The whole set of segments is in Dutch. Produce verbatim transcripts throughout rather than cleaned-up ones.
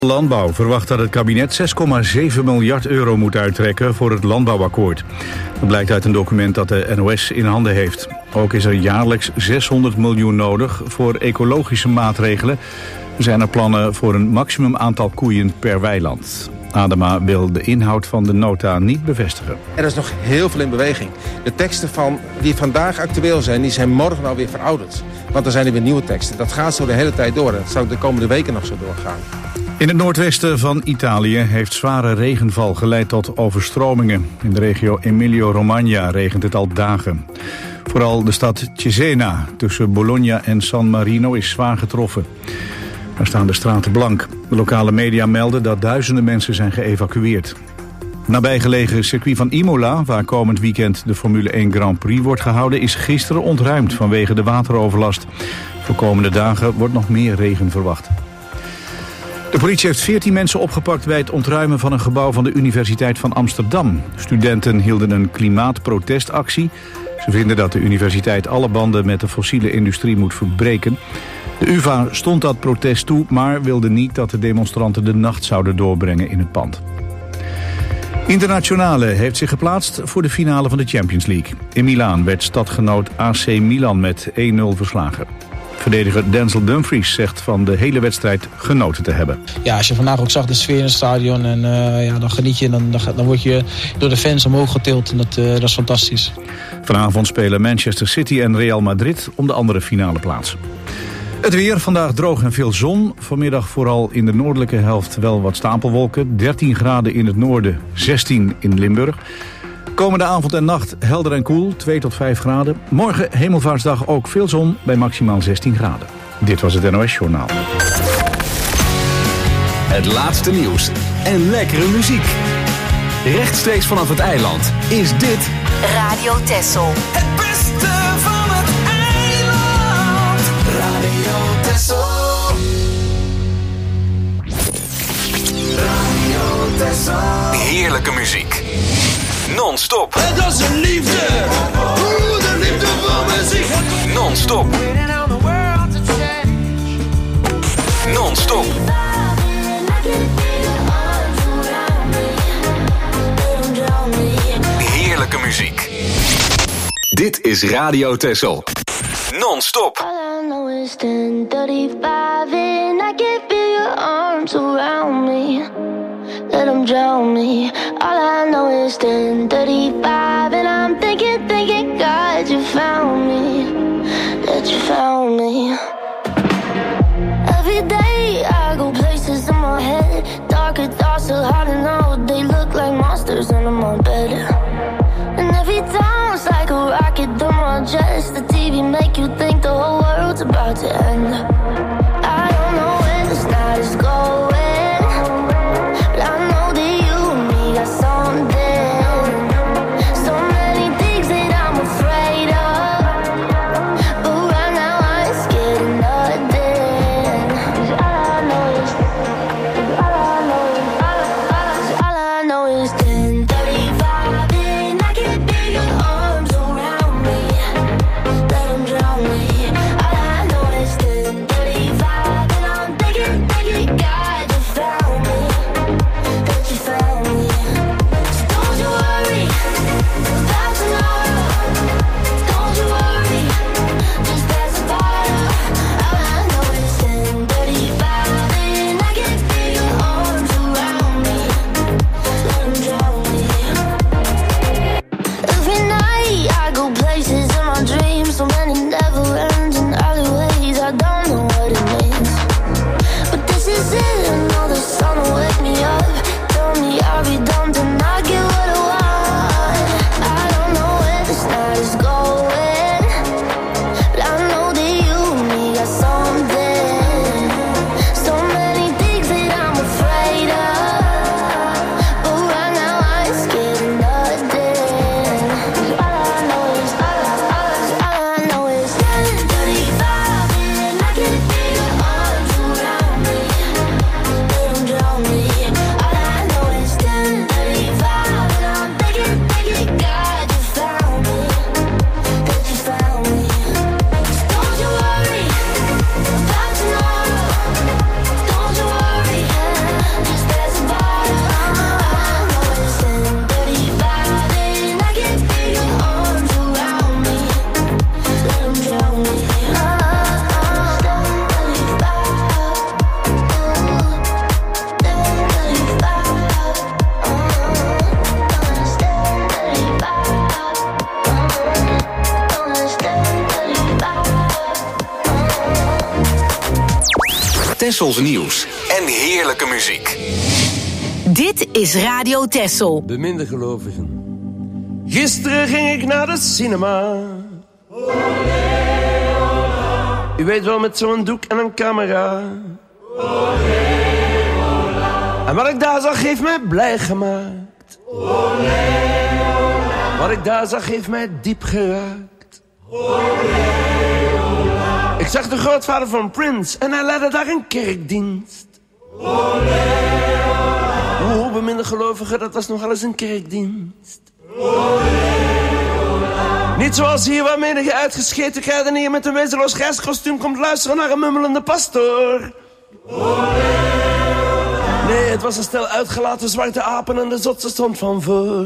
Landbouw verwacht dat het kabinet zes komma zeven miljard euro moet uittrekken voor het landbouwakkoord. Dat blijkt uit een document dat de N O S in handen heeft. Ook is er jaarlijks zeshonderd miljoen nodig voor ecologische maatregelen. Er zijn er plannen voor een maximum aantal koeien per weiland. Adema wil de inhoud van de nota niet bevestigen. Er is nog heel veel in beweging. De teksten van, die vandaag actueel zijn, die zijn morgen alweer verouderd. Want er zijn er weer nieuwe teksten. Dat gaat zo de hele tijd door. Dat zou de komende weken nog zo doorgaan. In het noordwesten van Italië heeft zware regenval geleid tot overstromingen. In de regio Emilia-Romagna regent het al dagen. Vooral de stad Cesena tussen Bologna en San Marino is zwaar getroffen. Daar staan de straten blank. De lokale media melden dat duizenden mensen zijn geëvacueerd. Nabijgelegen circuit van Imola, waar komend weekend de Formule één Grand Prix wordt gehouden, is gisteren ontruimd vanwege de wateroverlast. Voor komende dagen wordt nog meer regen verwacht. De politie heeft veertien mensen opgepakt bij het ontruimen van een gebouw van de Universiteit van Amsterdam. Studenten hielden een klimaatprotestactie. Ze vinden dat de universiteit alle banden met de fossiele industrie moet verbreken. De U vA stond dat protest toe, maar wilde niet dat de demonstranten de nacht zouden doorbrengen in het pand. Internationale heeft zich geplaatst voor de finale van de Champions League. In Milaan werd stadgenoot A C Milan met één nul verslagen. Verdediger Denzel Dumfries zegt van de hele wedstrijd genoten te hebben. Ja, als je vandaag ook zag de sfeer in het stadion en uh, ja, dan geniet je en dan, dan word je door de fans omhoog getild en dat, uh, dat is fantastisch. Vanavond spelen Manchester City en Real Madrid om de andere finale plaats. Het weer, vandaag droog en veel zon. Vanmiddag vooral in de noordelijke helft wel wat stapelwolken. dertien graden in het noorden, zestien in Limburg. Komende avond en nacht helder en koel, twee tot vijf graden. Morgen Hemelvaartsdag ook veel zon bij maximaal zestien graden. Dit was het N O S Journaal. Het laatste nieuws en lekkere muziek. Rechtstreeks vanaf het eiland is dit Radio Texel. Het beste van het eiland. Radio Texel. Radio Texel. heerlijke muziek. Non-stop. Het was een liefde. Oeh, de liefde van muziek. Non-stop. Non-stop. Heerlijke muziek. Dit is Radio Texel. Non-stop. All I know is ten thirty-five and I can feel your arms around me. Let them drown me. All I know is ten thirty-five and I'm thinking, thinking, God, you found me. That you found me. Every day I go places in my head. Darker thoughts so hard to know. They look like monsters under my bed. And every time it's like a rocket through my chest. The T V make you think the whole world's about to end. I don't know when this night is going, but I know that you and me got something. So many things that I'm afraid of, but right now I ain't scared of nothing. 'Cause all I know is, all I know is, all I, all I know is ten thirty-five and I can feel your arms around me. Tessels nieuws en heerlijke muziek. Dit is Radio Tessel. Beminde gelovigen. Gisteren ging ik naar de cinema. U weet wel, met zo'n doek en een camera. En wat ik daar zag heeft mij blij gemaakt. Wat ik daar zag heeft mij diep geraakt. Ik zag de grootvader van Prince en hij leidde daar een kerkdienst. Oh, beminde gelovigen, dat was nogal eens een kerkdienst. Niet zoals hier, waar menige uitgescheten kruidenier met een wezenloos reiskostuum komt luisteren naar een mummelende pastoor. Nee, het was een stel uitgelaten zwarte apen en de zotse stond van voor.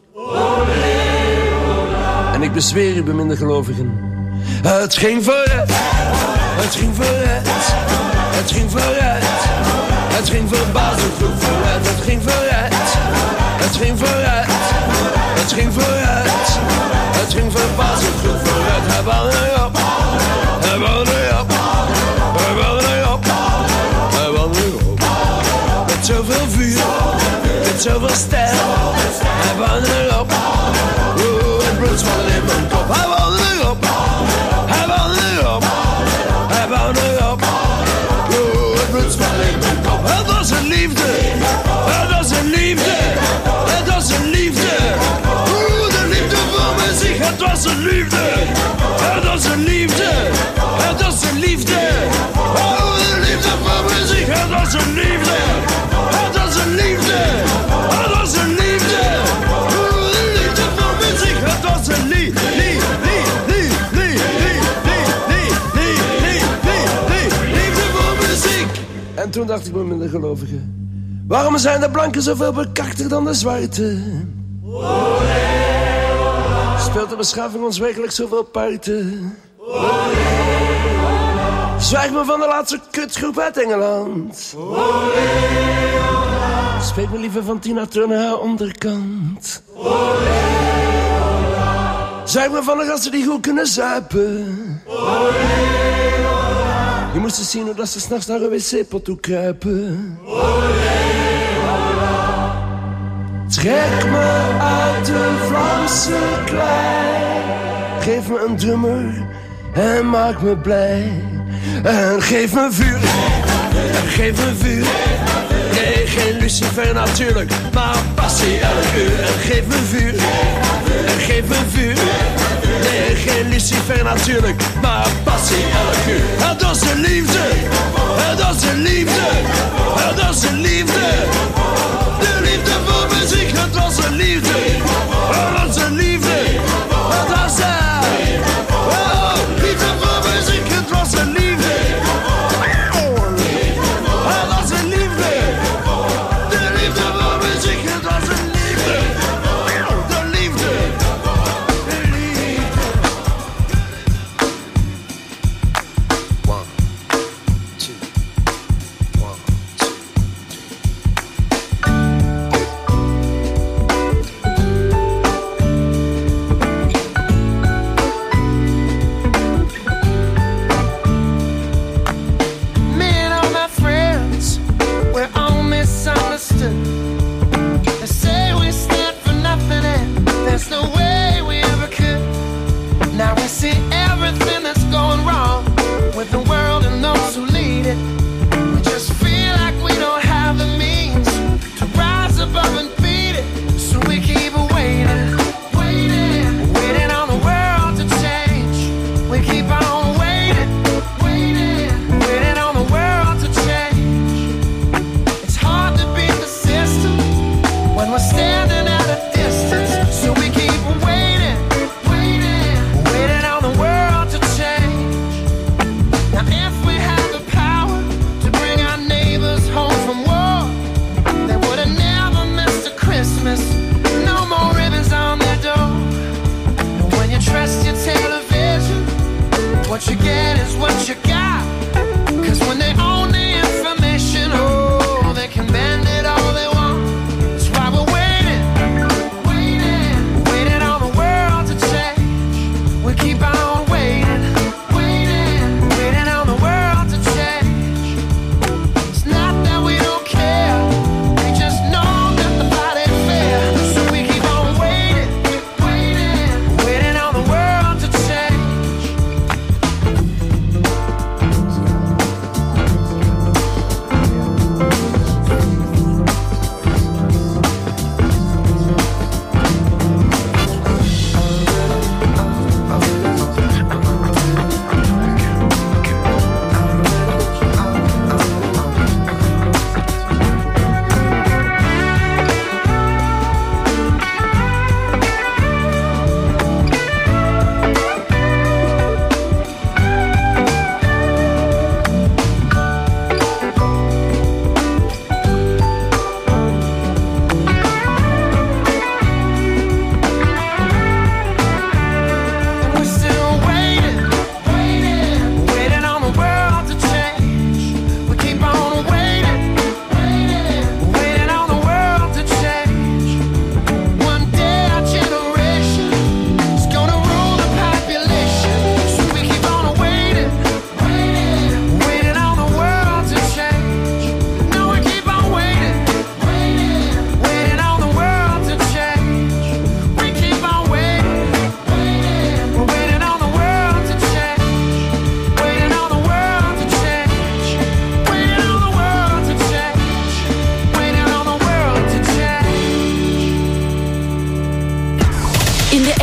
En ik bezweer u, beminde gelovigen, het ging vooruit, het ging vooruit, het ging vooruit, het ging verbazend goed vooruit, het ging vooruit, het ging vooruit, het ging vooruit, het ging verbazend goed vooruit. Hij wou erop, hij wou erop, hij wou erop, hij wou erop. Met zoveel vuur, met zoveel stijl, hij wou erop. Oh, het bloed zwallen in mijn kop. Hij wou erop, hij wou erop, hij wou erop. Oh, het bloed zwallen in mijn kop. Het was een liefde, het was een liefde, het was een liefde. Oeh, de liefde voor muziek. Het was een liefde, het was een liefde, het was een liefde. Oh, de liefde voor muziek. Het was een liefde, het was een liefde, het was een liefde. Oh, de liefde voor muziek. Het was een liefde, liefde, liefde, liefde, liefde voor muziek. En toen dacht ik me met de gelovigen, waarom zijn de blanken zoveel bekakter dan de zwarte? Speelt de beschaving ons werkelijk zoveel parten? Zwijg me van de laatste kutgroep uit Engeland. Spreek me liever van Tina Turner haar onderkant. Zwijg me van de gasten die goed kunnen zuipen. Je moest eens zien hoe dat ze s'nachts naar een wc-pot toe kruipen. Trek me uit de Vlaamse klei. Geef me een drummer en maak me blij. En geef me vuur, en geef me vuur. Nee, geen Lucifer natuurlijk, maar passie elk uur. En geef me vuur, en geef me vuur. Nee, geen Lucifer natuurlijk, maar passie elk uur. Het was een liefde, het was een liefde, het was een liefde. De liefde voor muziek, het was een liefde, het was een liefde, het was een oh, liefde voor muziek, het was een liefde, het was een liefde, de liefde voor muziek, het was een liefde, de liefde, de liefde. One, two, one, two.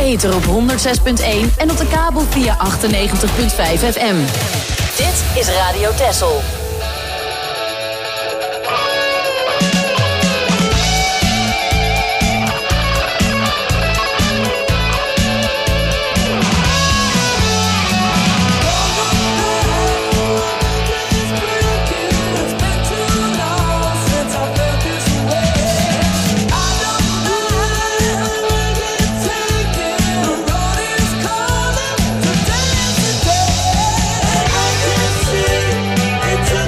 ether op honderd zes punt één en op de kabel via achtennegentig punt vijf F M. Dit is Radio Texel. It's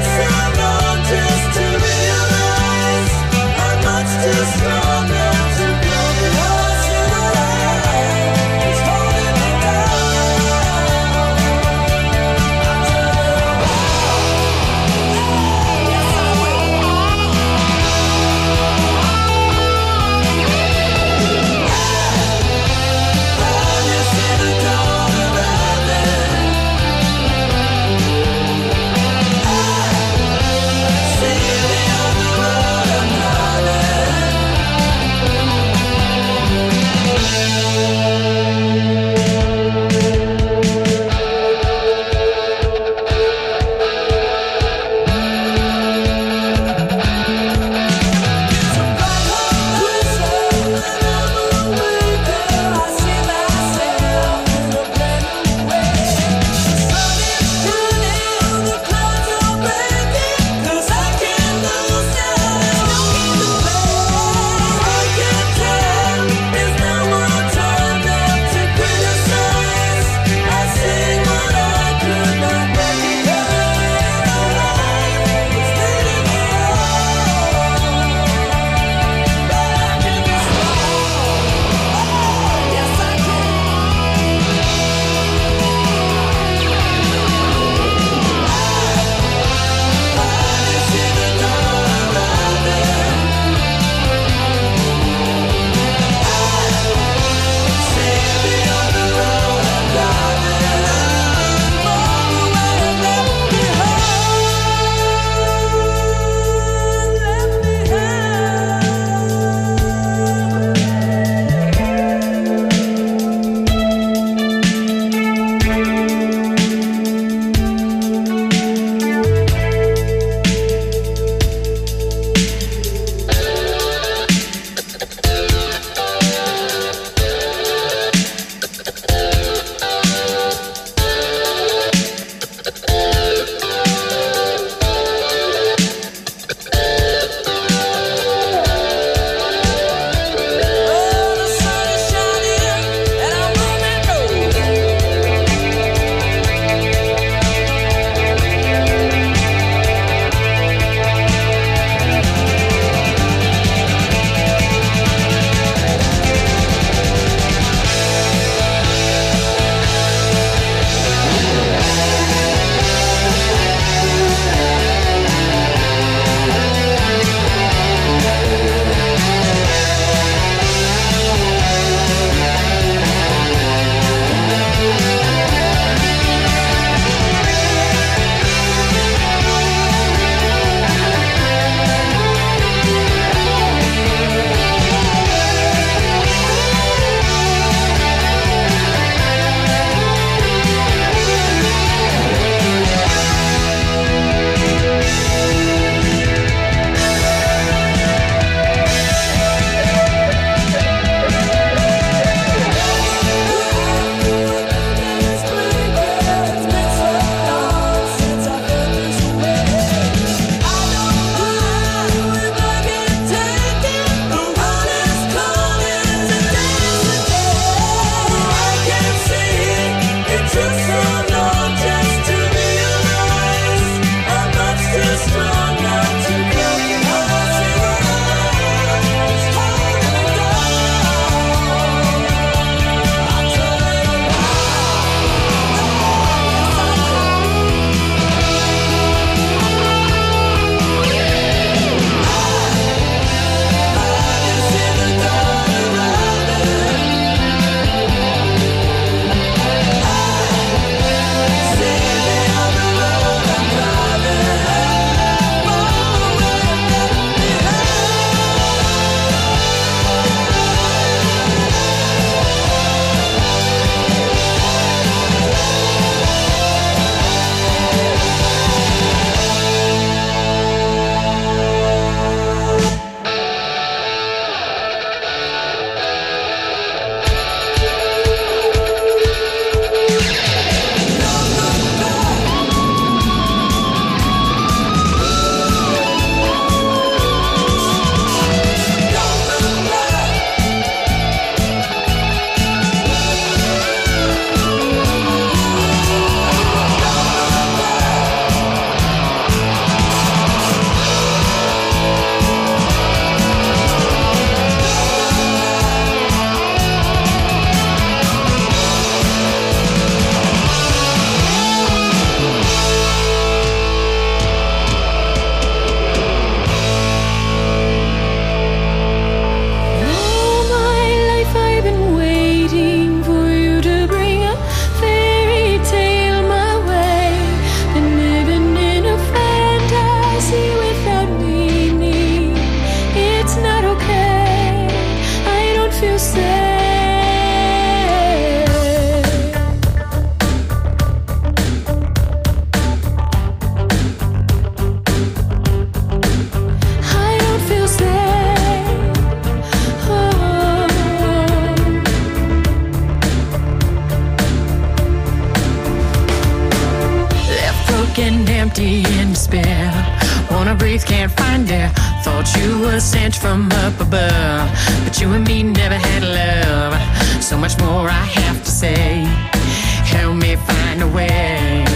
thought you were sent from up above, but you and me never had love. So much more I have to say. Help me find a way.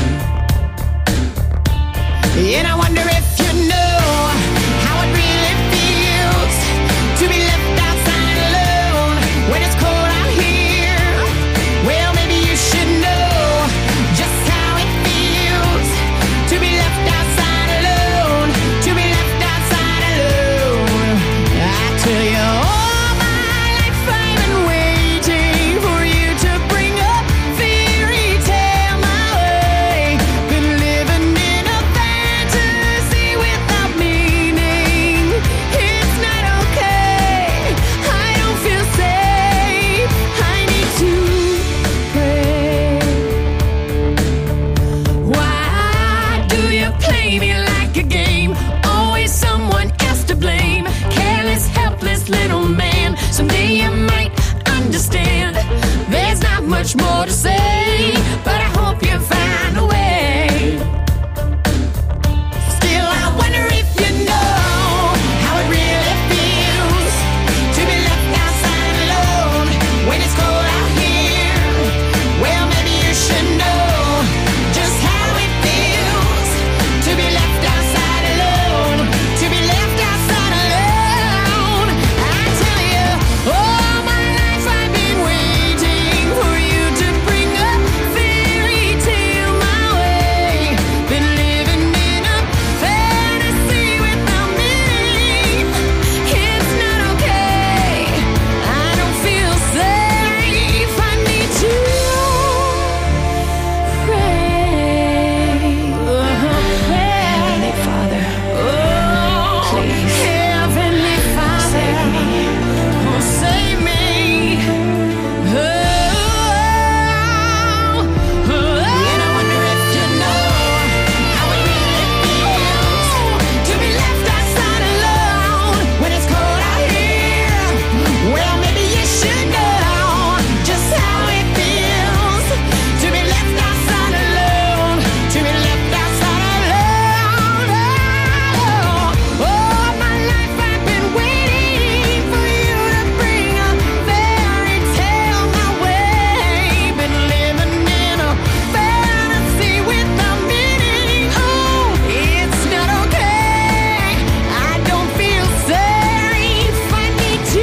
And I wonder if you know how it really feels to be left outside alone when it's cold out here. Well, maybe you should know just how it feels to be left outside alone, to be left outside alone. I tell you, all my life I've been waiting for you to bring a fairy tale my way. Been living in a fantasy without meaning. It's not okay. I don't feel safe. I need to pray. Why do you play me like a game? Always someone else to blame. Careless, helpless little man. Someday you might understand. There's not much more to say, but I hope you find a way. Still, I wonder if you know how it really feels to be left outside alone when it's cold out here. Well, maybe you should know just how it feels to be left outside alone, to be left outside alone. I tell you, all my life I've been waiting for you to bring a fairy tale my way. Been living in a fantasy without meaning. It's not okay. I don't feel safe. I need to pray. Heavenly Father, please, Heavenly Father, save me. Oh, save me. Oh, oh. And I wonder if you know how it really feels to be left outside alone when it's cold out here. Well, maybe you should know just how it feels to be left outside alone, to be left outside alone. Oh, all my life I've been waiting for you to bring a fairy tale my way. Been living in a fantasy without meaning. Oh, it's not okay. I don't feel safe. I need to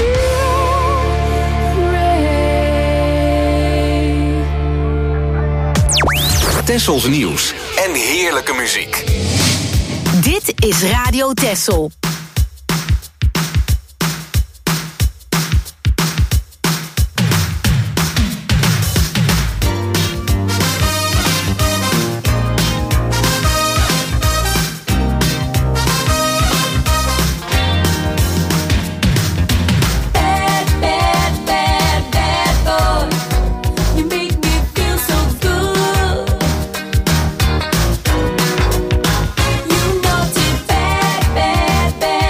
pray. Tessels nieuws en heerlijke muziek. Dit is Radio Tessel. Bad, bad, bad, bad boy. You make me feel so good. You naughty bad, bad, bad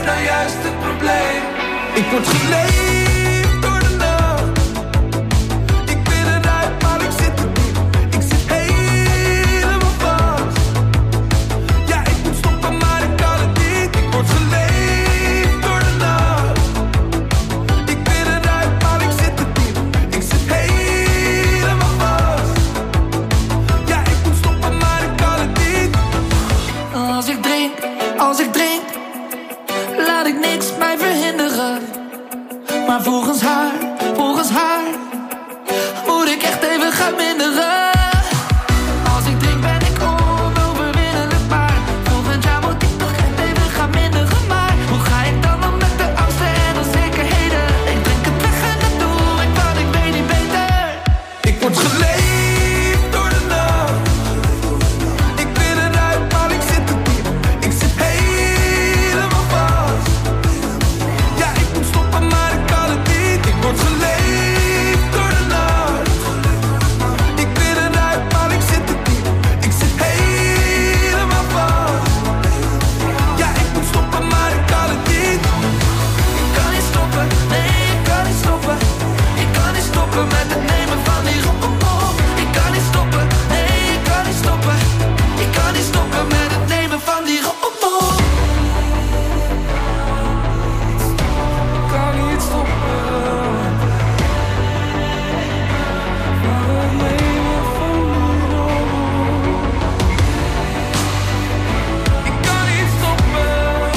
nou juist het probleem? Ik word geleefd door de nacht. Ik ben eruit, maar ik zit er diep. Ik zit helemaal vast. Ja, ik moet stoppen, maar ik kan het niet. Ik word geleefd door de nacht. Ik ben eruit, maar ik zit er diep. Ik zit helemaal vast. Ja, ik moet stoppen, maar ik kan het niet. Als ik drink, als ik drink, laat ik niks mij verhinderen. Maar volgens haar, volgens haar, moet ik echt even gaan minderen. Als ik drink ben ik onoverwinnelijk, maar volgend jaar moet ik toch echt even gaan minderen. Maar hoe ga ik dan om met de angsten en onzekerheden? Ik drink het weg en het doe ik wat ik weet niet beter. Ik word geleefd door de nacht. Ik ben eruit, maar ik zit er diep. Ik zit helemaal vast. Ja, ik moet stoppen, maar ik kan het niet. Ik word geleefd door de nacht. Ik ben eruit, maar ik zit er diep. Ik zit helemaal vast. Ja, ik moet stoppen, maar ik kan het niet. Ik kan niet stoppen, nee, ik kan niet stoppen. Ik kan niet stoppen met het nemen van die rommel. Ik kan niet stoppen, nee, ik kan niet stoppen. Ik kan niet stoppen met het nemen van die rommel. Ik kan niet stoppen. Maar het nemen van die rommel. Ik kan niet stoppen.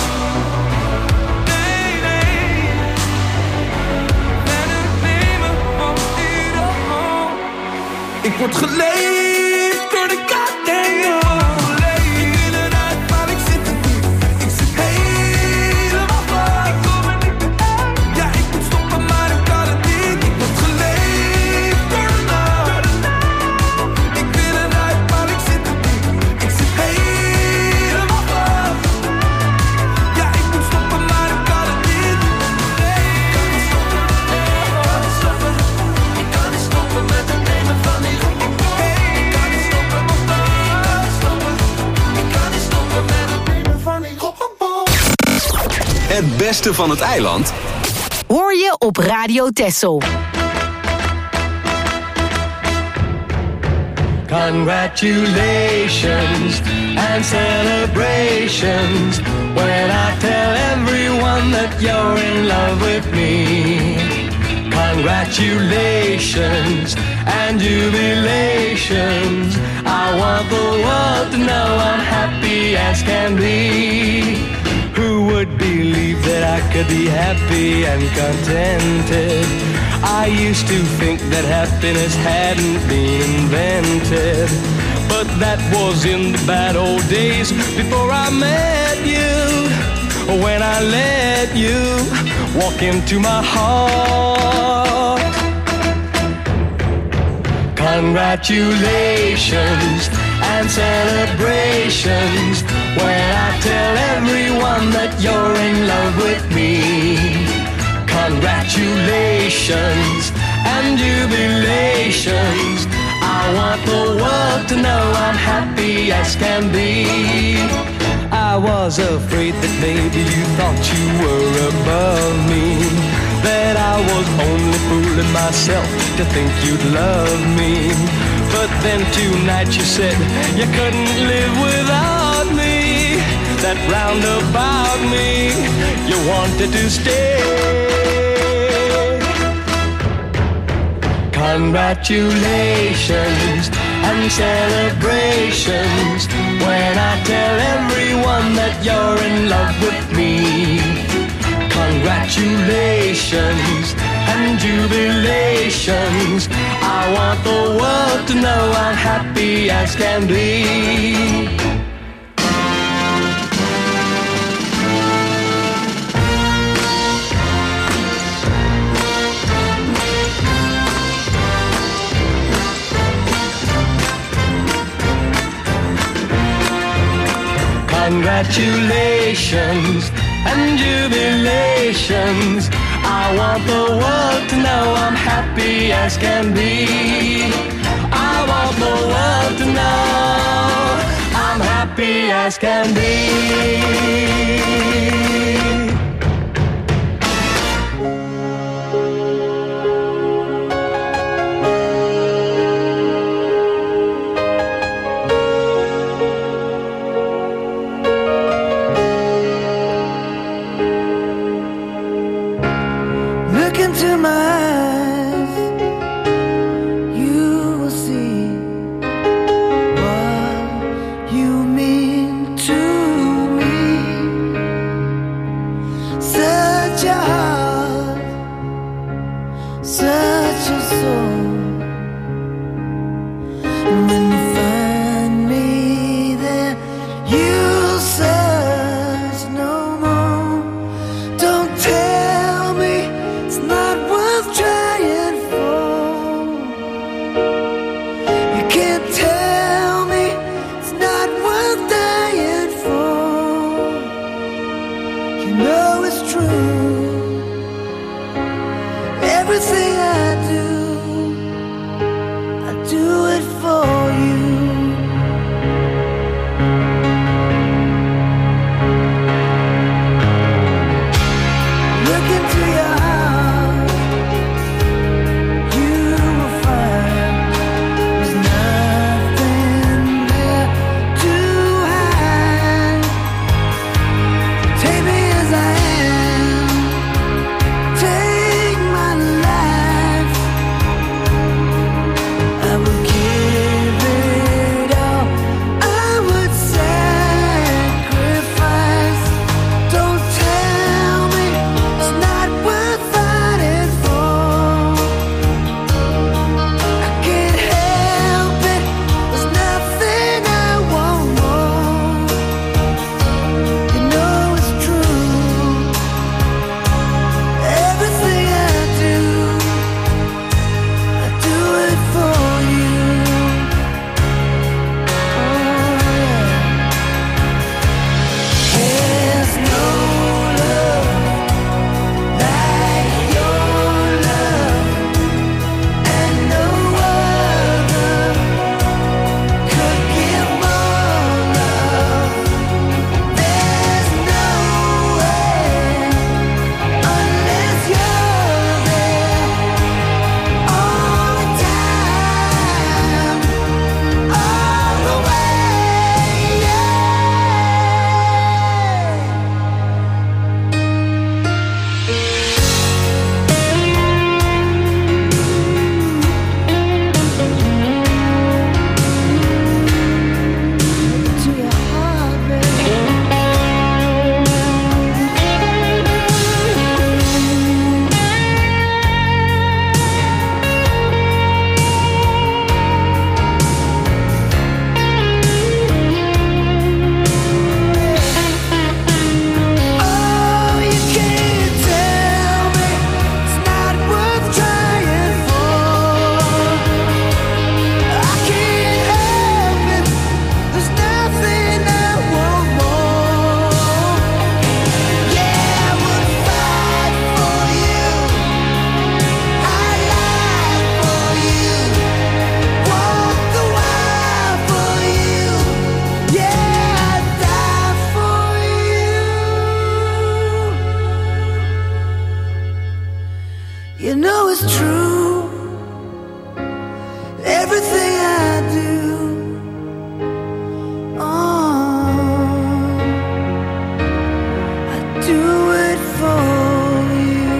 Nee, nee. Met het nemen van die rommel. Ik word geleefd door de goddamn. Ik ben eruit, maar ik zit er diep. Ik zit helemaal vast. Ik kom er niet meer uit. Ja, ik moet stoppen, maar ik kan het niet. Ik word geleefd door de nacht. Ik ben eruit, maar ik zit er diep. Ik zit helemaal vast. Ja, ik moet stoppen, maar ik kan het niet. Ik kan niet stoppen, nee, ik kan niet stoppen. Ik kan niet stoppen met het nemen van die rommel. Ik kan niet stoppen, nee, ik kan niet stoppen. Ik kan niet stoppen met het nemen van die rommel. Het beste van het eiland Hoor je op Radio Texel. Congratulations and celebrations when I tell everyone that you're in love with me. Congratulations and jubilations. I want the world to know I'm happy as can be. Who would believe that I could be happy and contented? I used to think that happiness hadn't been invented, but that was in the bad old days before I met you. When I let you walk into my heart. Congratulations and celebrations when I tell everyone that you're in love with me. Congratulations and jubilations. I want the world to know I'm happy as can be. I was afraid that maybe you thought you were above me, that I was only fooling myself to think you'd love me. But then tonight you said you couldn't live without me, that round about me you wanted to stay. Congratulations and celebrations when I tell everyone that you're in love with me. Congratulations and jubilations. I want the world to know I'm happy as can be. Congratulations and jubilations. I want the world to know I'm happy as can be. I want the world to know I'm happy as can be. true. Everything I do, I do it for you. Look into your heart, you will find there's nothing there to hide. Take me as I am, take my life. I will give it all, I would sacrifice. Don't tell me it's not worth fighting for. I can't help it, there's nothing I want more. You know it's true. Everything I do, I do it for you. Oh yeah. There's no love like your love, and no other could give more love. There's no way unless you're there all the time, all the way. Yeah. To your heart, baby. Oh, you can't tell me it's not worth trying for. I can't help it, there's nothing I want more. Yeah, I would fight for you, I'd lie for you, walk the wire for you. Yeah, I'd die for you. You know it's true. Everything I do, oh, I do it for you.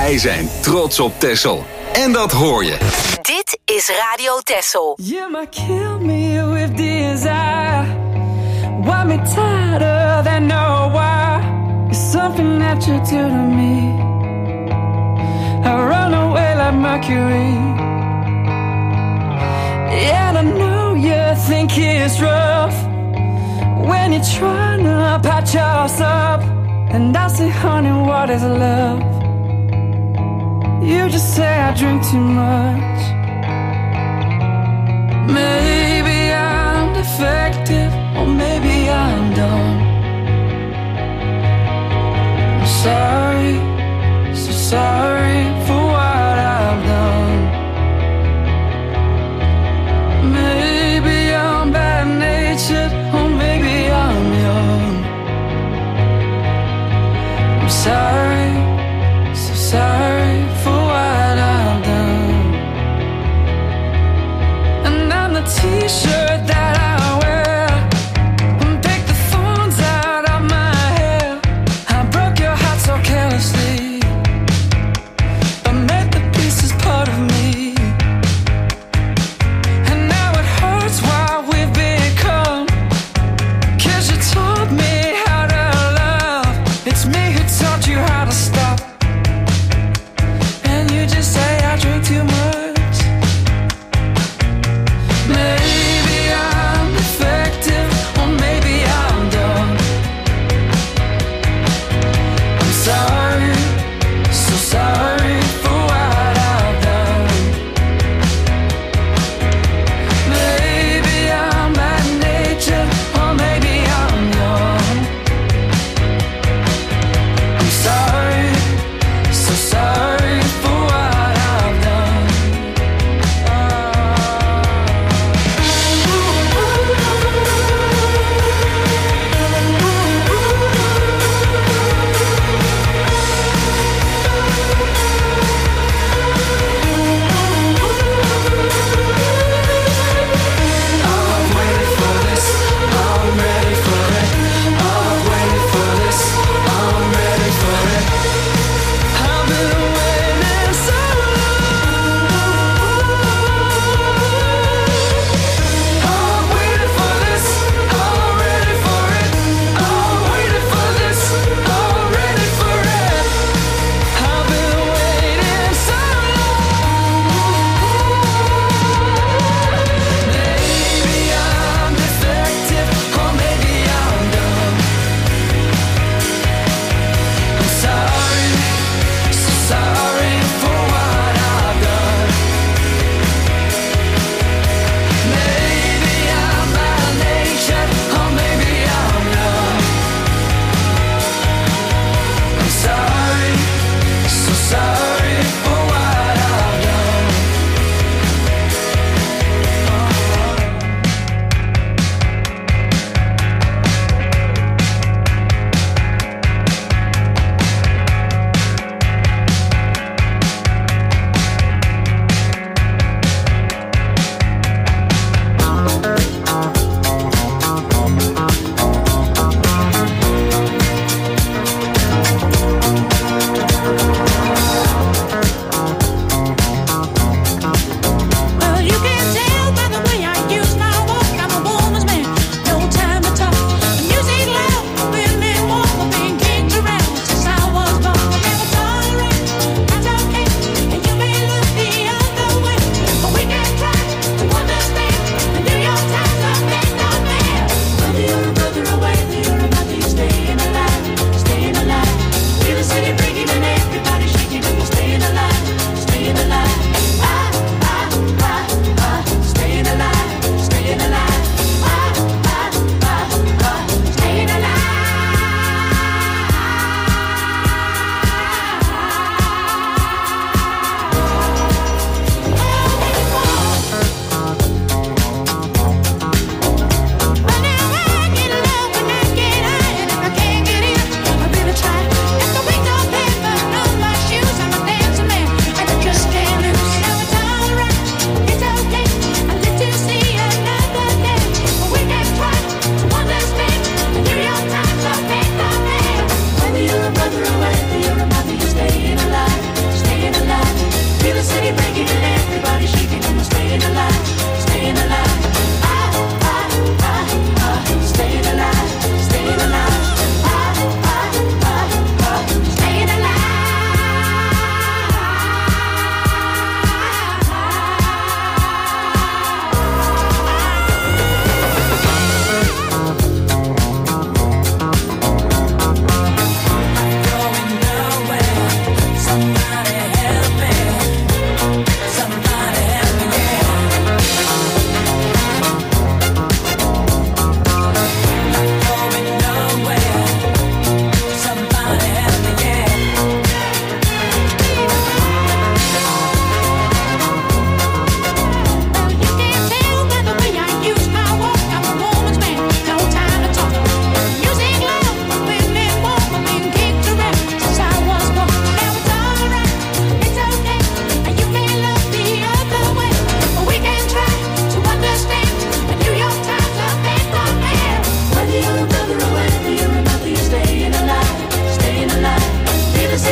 Wij zijn trots op Texel. En dat hoor je. Dit is Radio Texel. You might kill me with desire. Want me tighter than no why. It's something that you do to me. I run away like Mercury. Yeah, I know you think it's rough when you're trying to patch us up. And I say, honey, what is love? You just say I drink too much. Maybe I'm defective, or maybe I'm dumb. I'm sorry, so sorry for what I've done. Maybe I'm bad-natured, or maybe I'm young. I'm sorry, so sorry for what I've done. And I'm the t-shirt that I wear, and pick the thorns out of my hair. I broke your heart so carelessly, but made the pieces part of me. And now it hurts what we've become, 'cause you taught me how to love. It's me who taught you how to stop.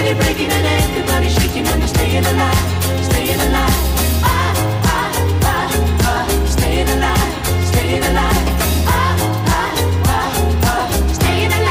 Everybody breaking and everybody shaking and they're staying alive, staying alive. Ah, ah, ah, ah, staying alive, staying alive. Ah, ah, ah, ah, staying alive.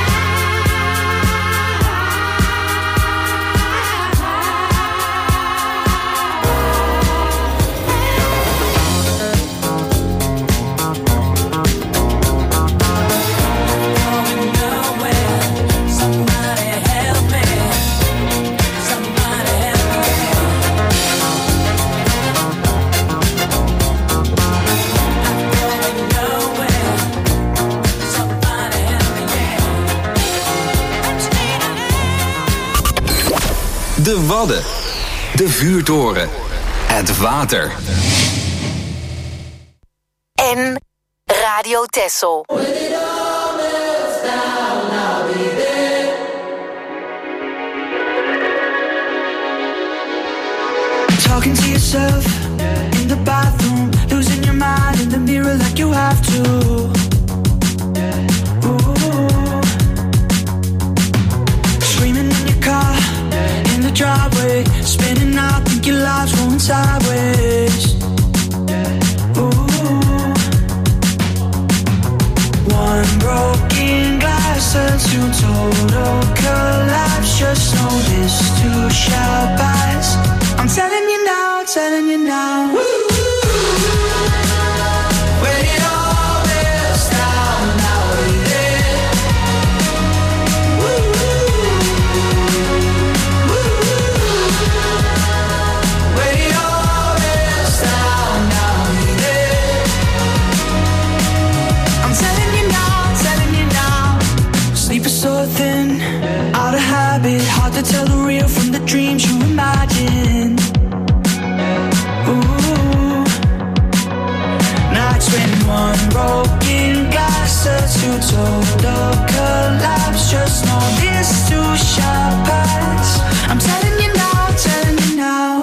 De Wadden. De vuurtoren. Het water. En Radio Texel. Talking to yourself in the bathroom, losing your mind in the mirror like you have to. Ooh. Screaming in your car, in the driveway, spinning out, think your life's going sideways. Ooh. One broken glass turns to total collapse. Just know this too shall pass. I'm telling you now, telling you now. Woo! When it all melts down, now we're there. Woo! Woo! When it all melts down, now we're there. I'm telling you now, telling you now. Sleep is so thin, out of habit, hard to tell the real from the dreams you imagine. Ooh. Nights when one broken glass turns to total collapse. Just know this too shall pass. I'm telling you now, telling you now.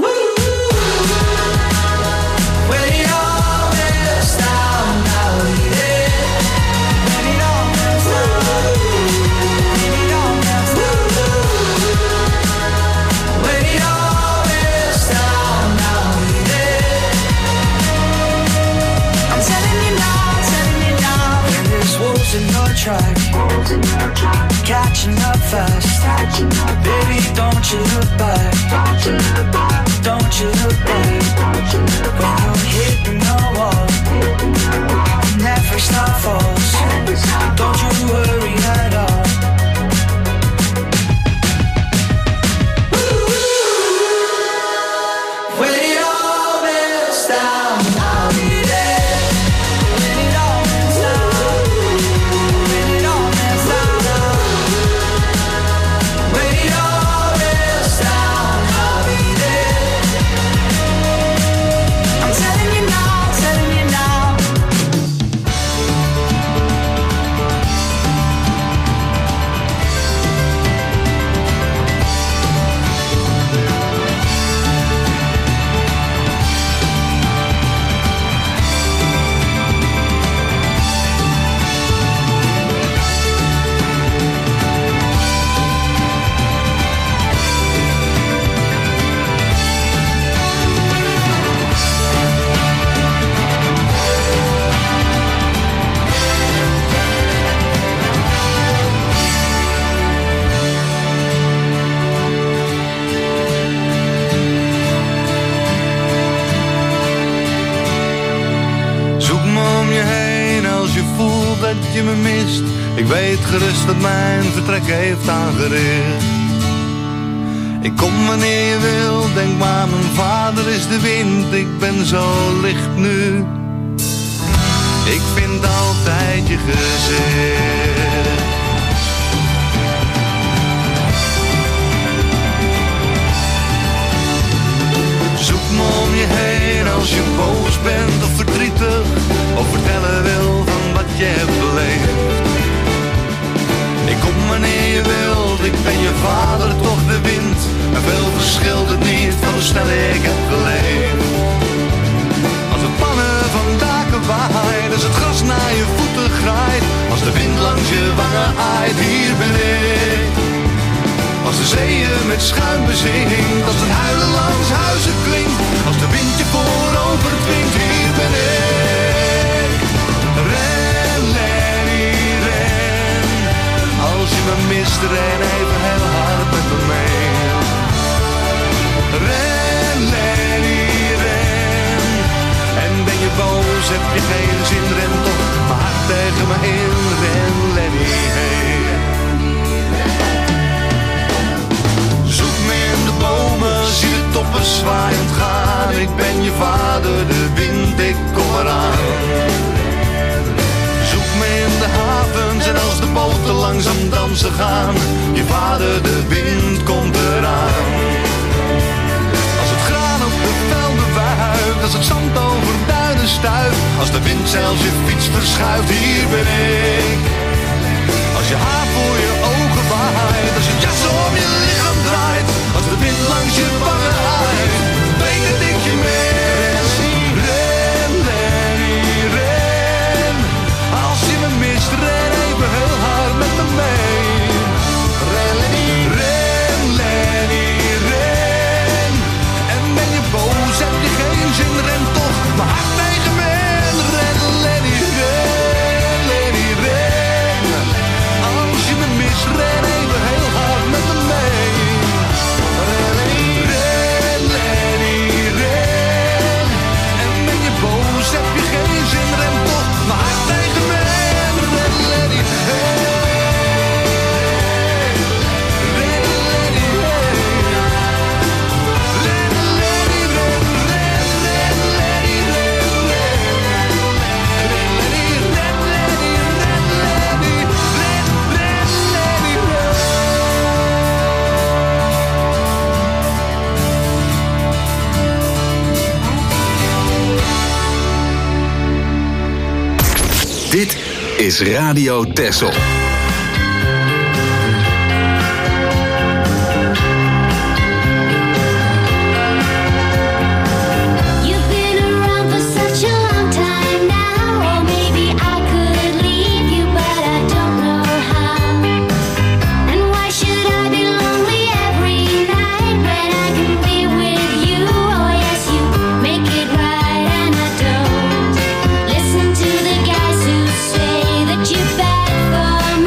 When it all melts down, now we're there. When it all melts down, when it all melts down, when it all melts down, now we're there. I'm telling you now, telling you now. When there's wolves in your track, catching up fast. Baby, don't you look back. Don't you look back. When you're hitting the wall, never stop falls. Don't you worry at all. When it all melts down, I'll be there. When it all melts down, when it all melts down, when it all melts down, I'll be there. I'm telling you now, telling you now. Zoek me om je heen als je voelt dat je me mist. Ik weet gerust dat mijn vertrek heeft aangericht. Ik kom wanneer je wil, denk maar mijn vader is de wind. Ik ben zo licht nu, ik vind altijd je gezicht. Zoek me om je heen als je boos bent of verdrietig, of vertellen wil van wat je hebt beleefd. Ik kom wanneer je wilt, ik ben je vader, toch de wind. En veel verschilt het niet van hoe snel ik heb geleefd. Als het pannen van daken waait, als het gras naar je voeten graait, als de wind langs je wangen aait, hier ben ik. Als de zeeën met schuim bezinkt. Als het huilen langs huizen klinkt, als de wind je voorover dwingt, hier ben ik. Ren, Lenny, ren. Als je me mist, ren even heel hard met me mee. Ren, Lenny, ren. En ben je boos, heb je geen zin, ren toch maar tegen me in. Ren, Lenny, hey. Zoek me in de bomen, zie de toppen zwaaiend gaan. Ik ben je vader, de wind, ik kom eraan. Zoek me in de havens en als de boten langzaam dansen gaan. Je vader, de wind, komt eraan. Als het graan op de velden wuift, als het zand over duinen stuift, als de wind zelfs je fiets verschuift, hier ben ik. Als je haar voor je ogen waait, als je jas om je lichaam draait, als de wind langs je wangen waait, breng het ik je mee. Ren, Lenny, ren. Als je me mist, ren even heel hard met me mee. Ren, Lenny, ren, Lenny, ren. En ben je boos, heb je geen zin, ren toch maar hard tegen me in. Ren, Lenny, ren, Lenny, ren. Als je me mist, ren even heel hard met me mee. Ren, Lenny, ren, Lenny, ren. En ben je boos, heb je geen zin, ren toch maar hard tegen me in. Ren, Lenny, hey. Ren, Lenny, hey. Ren, Lenny, ren, ren, ren, Lenny, ren, ren. Ren, Lenny, ren, Lenny, ren, Lenny. Ren, ren, Lenny, ren. Dit is Radio Texel. You've been around for such a long time now. Or maybe I could leave you, but I don't know how. And why should I be lonely every night when I can be with you? Oh yes, you make it right and I don't listen to the guys who say that you're bad for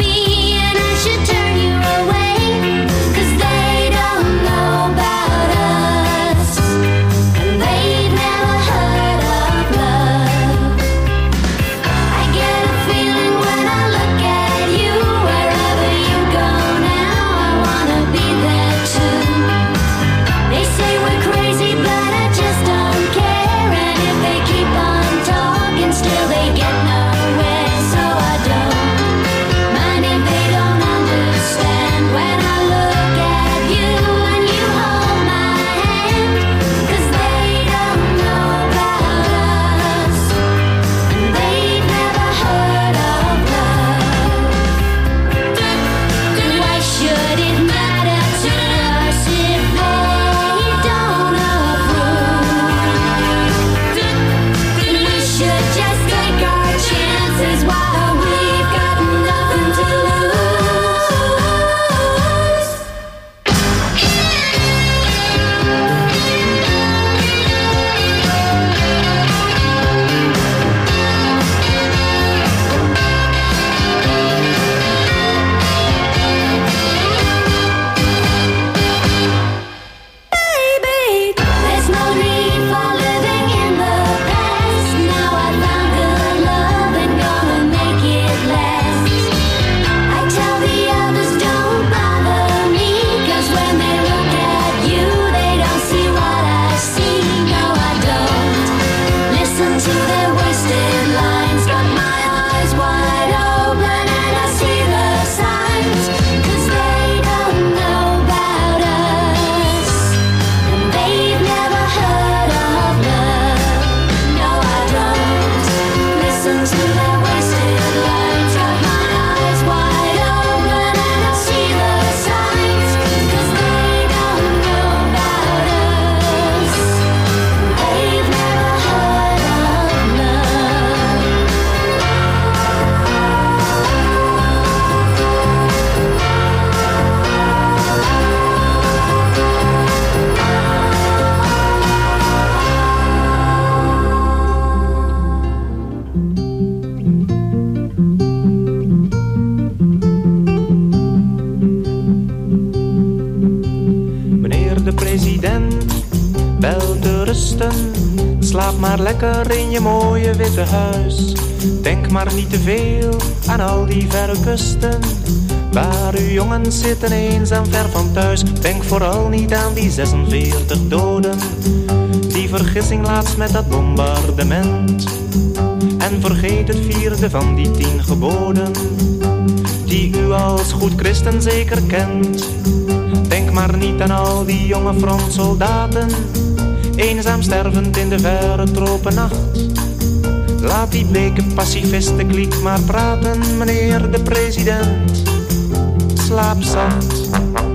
president wel te rusten. Slaap maar lekker in je mooie witte huis. Denk maar niet te veel aan al die verre kusten, waar uw jongens zitten eenzaam ver van thuis. Denk vooral niet aan die zesenveertig doden, die vergissing laatst met dat bombardement. En vergeet het vierde van die tien geboden, die u als goed christen zeker kent. Denk maar niet aan al die jonge frontsoldaten, eenzaam stervend in de verre tropennacht. Laat die bleke pacifistenkliek maar praten, meneer de president. Slaap zacht.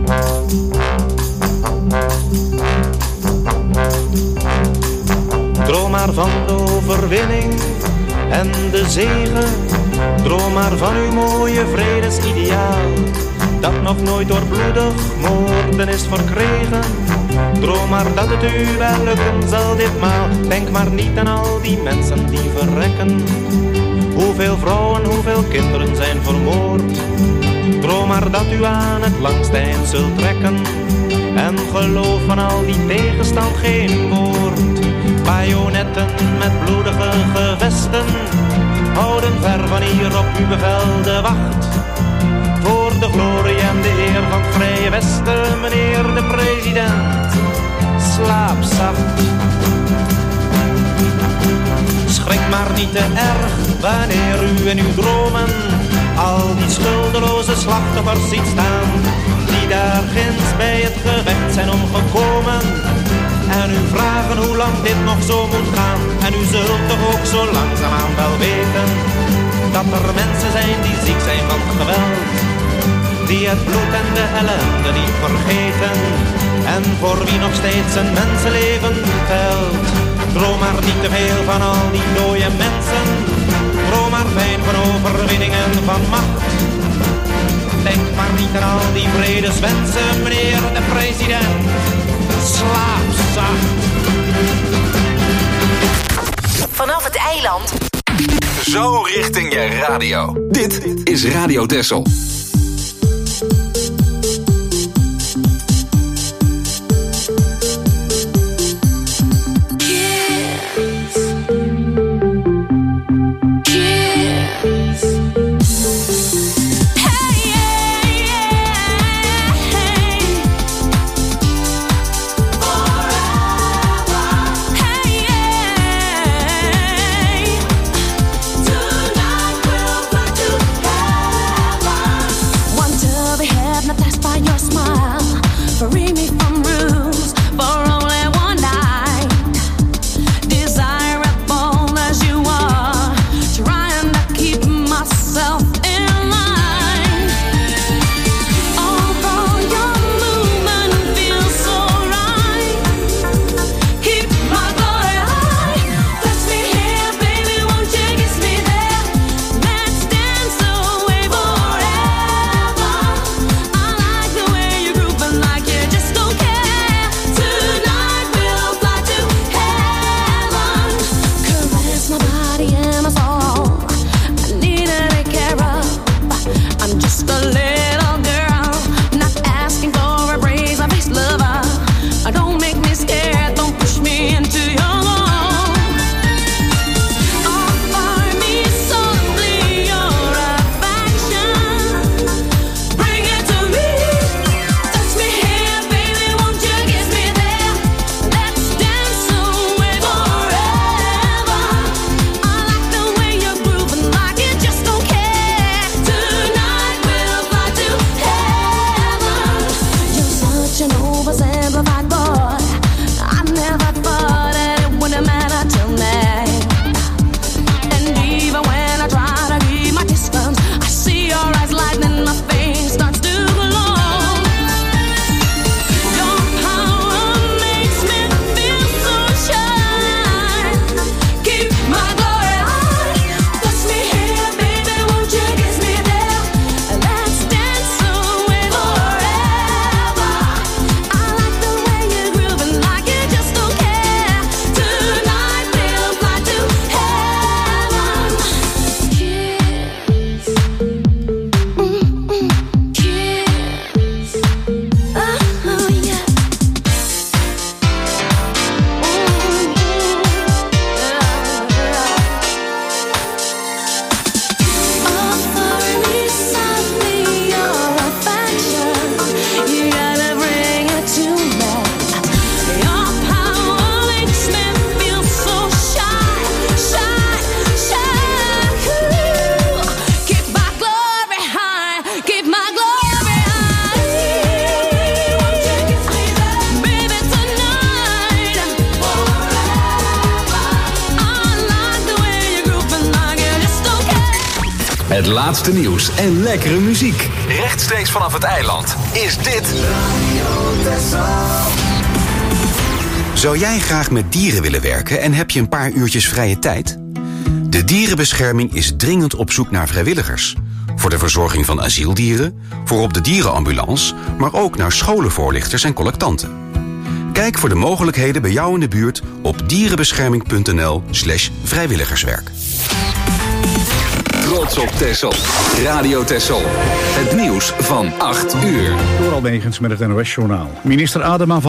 Droom maar van de overwinning en de zegen. Droom maar van uw mooie vredesideaal, dat nog nooit door bloedig moorden is verkregen. Droom maar dat het u wel lukken zal ditmaal. Denk maar niet aan al die mensen die verrekken. Hoeveel vrouwen, hoeveel kinderen zijn vermoord. Droom maar dat u aan het langste eind zult trekken. En geloof van al die tegenstand geen woord. Bajonetten met bloedige gevesten houden ver van hier op uw bevel de wacht. Voor de glorie en de eer van het Vrije Westen, meneer de president. Slaap zacht. Schrik maar niet te erg wanneer u in uw dromen al die schuldeloze slachtoffers ziet staan, die daar ginds bij het gevecht zijn omgekomen. En u vragen hoe lang dit nog zo moet gaan. En u zult toch ook zo langzaamaan wel weten dat er mensen zijn die ziek zijn van geweld, die het bloed en de ellende niet vergeten, en voor wie nog steeds een mensenleven telt. Droom maar niet te veel van al die dode mensen. Droom maar fijn van overwinningen van macht. Denk maar niet aan al die vredeswensen, meneer de president. Slaap zacht. Vanaf het eiland. Zo richting je radio. Dit is Radio Texel. Het laatste nieuws en lekkere muziek. Rechtstreeks vanaf het eiland is dit... Zou jij graag met dieren willen werken en heb je een paar uurtjes vrije tijd? De Dierenbescherming is dringend op zoek naar vrijwilligers. Voor de verzorging van asieldieren, voor op de dierenambulance, maar ook naar scholenvoorlichters en collectanten. Kijk voor de mogelijkheden bij jou in de buurt op dierenbescherming.nl slash vrijwilligerswerk. Trots op Texel. Radio Texel. Het nieuws van acht uur. Door Almegens met het N O S-journaal. Minister Adema van